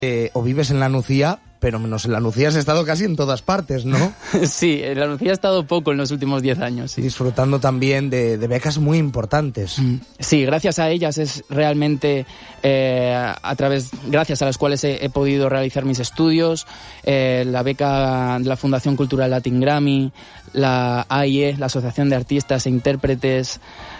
o vives en La Nucía, pero menos en La Nucía has estado casi en todas partes, ¿no? Sí, en La Nucía he estado poco en los últimos 10 años. Sí. Disfrutando también de becas muy importantes. Sí, gracias a ellas es realmente gracias a las cuales he podido realizar mis estudios, la beca de la Fundación Cultural Latin Grammy, la AIE, la Asociación de Artistas e Intérpretes,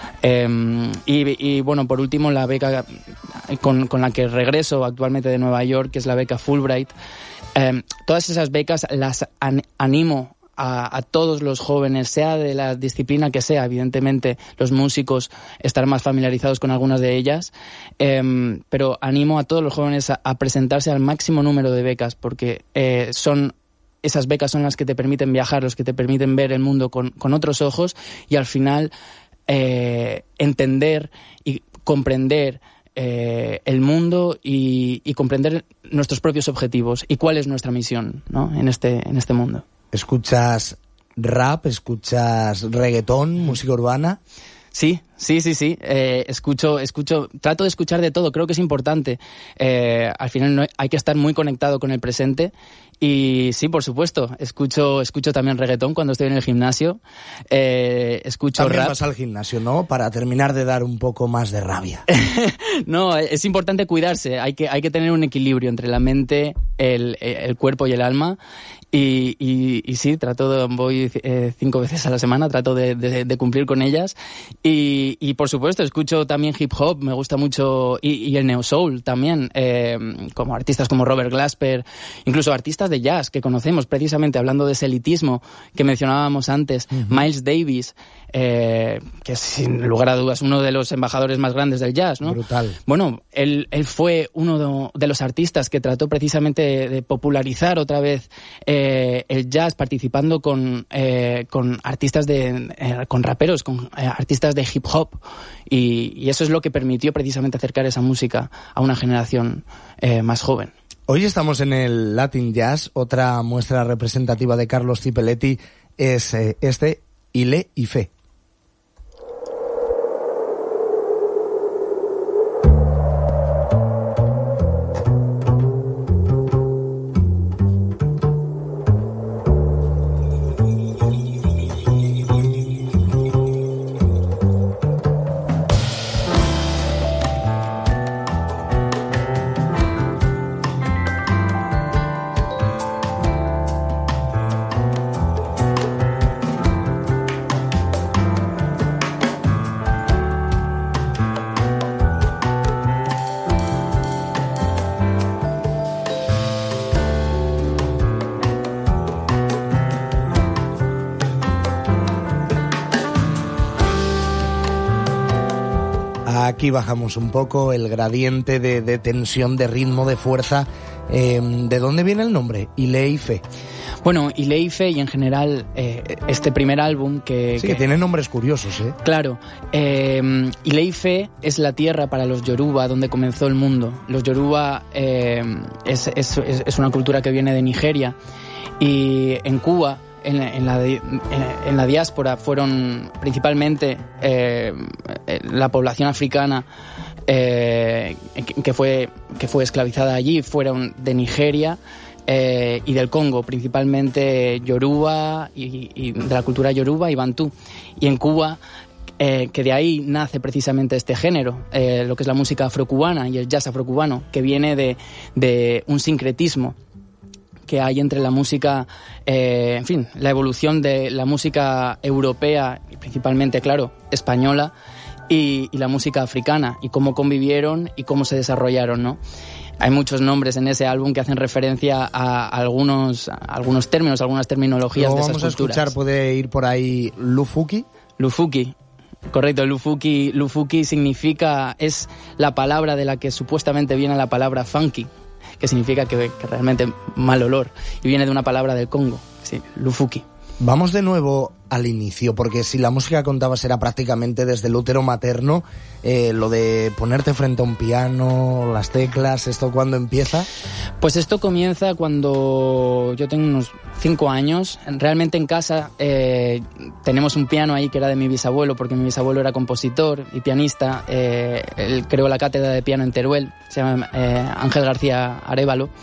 y bueno, por último la beca con la que regreso actualmente de Nueva York, que es la beca Fulbright. Todas esas becas las animo a todos los jóvenes, sea de la disciplina que sea, evidentemente los músicos estar más familiarizados con algunas de ellas, pero animo a todos los jóvenes a presentarse al máximo número de becas, porque esas becas son las que te permiten viajar, los que te permiten ver el mundo con otros ojos y al final entender y comprender el mundo y comprender nuestros propios objetivos y cuál es nuestra misión, ¿no? en este mundo. ¿Escuchas rap? ¿Escuchas reggaetón, música urbana? Sí. Escucho, trato de escuchar de todo, creo que es importante. Al final hay que estar muy conectado con el presente. Y sí, por supuesto, escucho también reggaetón cuando estoy en el gimnasio. Escucho también rap. Vas al gimnasio, ¿no? Para terminar de dar un poco más de rabia. No, es importante cuidarse. Hay que tener un equilibrio entre la mente, el cuerpo y el alma. Y sí, voy 5 veces a la semana, trato de cumplir con ellas. Y por supuesto, escucho también hip hop, me gusta mucho, y el neo soul también, como artistas como Robert Glasper, incluso artistas de jazz que conocemos, precisamente hablando de ese elitismo que mencionábamos antes, Miles Davis, que es sin lugar a dudas uno de los embajadores más grandes del jazz, ¿no? Brutal. Bueno, él fue uno de los artistas que trató precisamente de popularizar otra vez el jazz, participando con artistas con raperos, con artistas de hip hop, y eso es lo que permitió precisamente acercar esa música a una generación más joven. Hoy estamos en el Latin Jazz. Otra muestra representativa de Carlos Cipelletti es Ile y Fe. Aquí bajamos un poco el gradiente de tensión, de ritmo, de fuerza. ¿De dónde viene el nombre? Ile y Fe. Bueno, Ile y Fe, y en general este primer álbum que tiene nombres curiosos, ¿eh? Claro. Ile y Fe es la tierra para los Yoruba, donde comenzó el mundo. Los Yoruba es una cultura que viene de Nigeria, y en Cuba, en la diáspora, fueron principalmente la población africana que fue esclavizada allí, fueron de Nigeria y del Congo, principalmente Yoruba y de la cultura Yoruba y Bantú. Y en Cuba, que de ahí nace precisamente este género, lo que es la música afrocubana y el jazz afrocubano, que viene de un sincretismo que hay entre la música, la evolución de la música europea, y principalmente, claro, española, y la música africana, y cómo convivieron y cómo se desarrollaron, ¿no? Hay muchos nombres en ese álbum que hacen referencia a algunos términos, algunas terminologías de esas culturas. Vamos a escuchar, puede ir por ahí Lufuki. Lufuki. Correcto, Lufuki significa, es la palabra de la que supuestamente viene la palabra funky, que significa que realmente mal olor, y viene de una palabra del Congo, sí, Lufuki. Vamos de nuevo al inicio, porque si la música contabas era prácticamente desde el útero materno, lo de ponerte frente a un piano, las teclas, ¿esto cuándo empieza? Pues esto comienza cuando yo tengo unos 5 años. Realmente en casa tenemos un piano ahí que era de mi bisabuelo, porque mi bisabuelo era compositor y pianista. Él creó la cátedra de piano en Teruel, se llama Ángel García Arévalo.